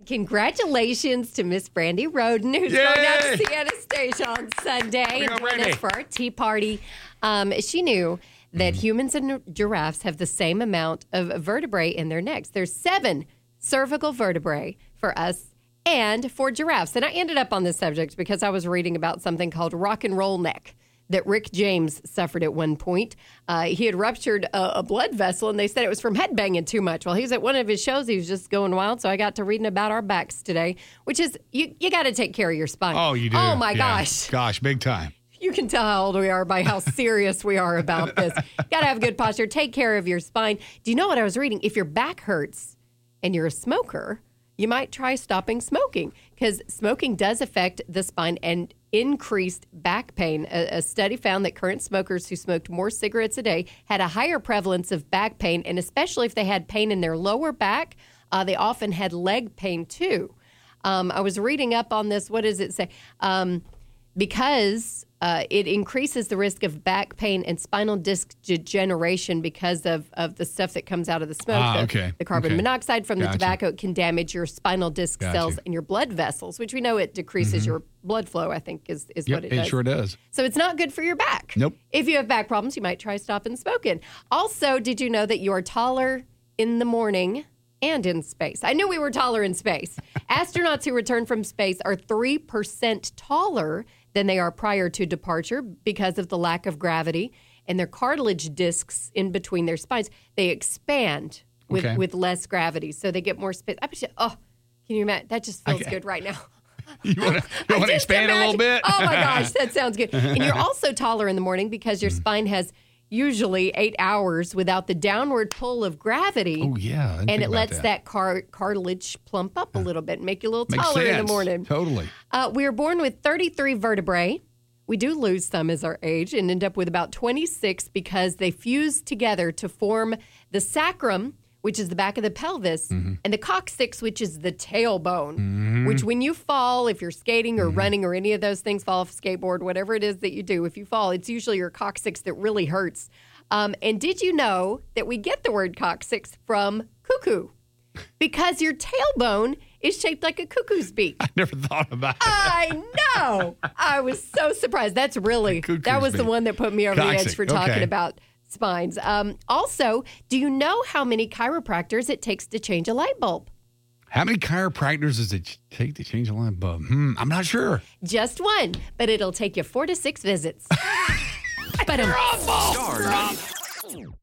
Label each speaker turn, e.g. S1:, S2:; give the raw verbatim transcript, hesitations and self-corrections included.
S1: Congratulations to Miss Brandy Roden, who's
S2: Yay!
S1: going out to Sienna Station on Sunday and
S2: go,
S1: joining
S2: Brandy.
S1: us for our tea party. Um, she knew that
S2: Mm-hmm.
S1: humans and giraffes have the same amount of vertebrae in their necks. There's seven cervical vertebrae for us and for giraffes. And I ended up on this subject because I was reading about something called rock and roll neck that Rick James suffered at one point. Uh, he had ruptured a, a blood vessel, and they said it was from headbanging too much. Well, he was at one of his shows. He was just going wild, so I got to reading about our backs today, which is you, you got to take care of your spine.
S2: Oh, you do?
S1: Oh, my
S2: Yeah.
S1: gosh.
S2: Gosh, big time.
S1: You can tell how old we are by how serious we are about this. Got to have good posture. Take care of your spine. Do you know what I was reading? If your back hurts and you're a smoker, you might try stopping smoking because smoking does affect the spine and increased back pain. A, a study found that current smokers who smoked more cigarettes a day had a higher prevalence of back pain, and especially if they had pain in their lower back, uh, they often had leg pain too. Um, I was reading up on this. What does it say? Um, because uh, it increases the risk of back pain and spinal disc degeneration because of, of the stuff that comes out of the smoke.
S2: Ah,
S1: the,
S2: okay.
S1: the carbon
S2: Okay.
S1: monoxide from
S2: Gotcha.
S1: the tobacco can damage your spinal disc
S2: Gotcha.
S1: cells and your blood vessels, which we know it decreases your blood flow, I think is, is
S2: Yep,
S1: what it
S2: it
S1: does.
S2: sure does.
S1: So it's not good for your back.
S2: Nope.
S1: If you have back problems, you might try stopping smoking. Also, did you know that you're taller in the morning and in space? I knew we were taller in space. Astronauts who return from space are three percent taller than they are prior to departure because of the lack of gravity, and their cartilage discs in between their spines, they expand with,
S2: Okay.
S1: with less gravity, so they get more space. I bet you, oh, can you imagine? That just feels
S2: Okay.
S1: good right now.
S2: You want to
S1: I just
S2: expand a little
S1: imagine-
S2: bit?
S1: Oh my gosh, that sounds good. And you're also taller in the morning because your spine has usually eight hours without the downward pull of gravity.
S2: Oh, yeah. I didn't
S1: And
S2: think
S1: it
S2: about
S1: lets
S2: that.
S1: that, car- cartilage plump up a little bit and make you a little
S2: Makes
S1: taller in the
S2: sense.
S1: morning.
S2: Totally.
S1: Uh, we are born with thirty-three vertebrae. We do lose some as our age and end up with about twenty-six because they fuse together to form the sacrum, which is the back of the pelvis,
S2: Mm-hmm.
S1: and the coccyx, which is the tailbone, which when you fall, if you're skating or
S2: Mm-hmm.
S1: running or any of those things, fall off a skateboard, whatever it is that you do, if you fall, it's usually your coccyx that really hurts. Um, and did you know that we get the word coccyx from cuckoo? Because your tailbone is shaped like a cuckoo's beak.
S2: I never thought about it.
S1: I know. I was so surprised. That's really,
S2: Cuckoo's
S1: that was the
S2: beak.
S1: one that put me over the edge
S2: Coccyx,
S1: for talking
S2: okay.
S1: about spines. Um, also, do you know how many chiropractors it takes to change a light bulb?
S2: How many chiropractors does it take to change a light bulb? Hmm, I'm not sure.
S1: Just one, but it'll take you four to six visits. But
S3: Star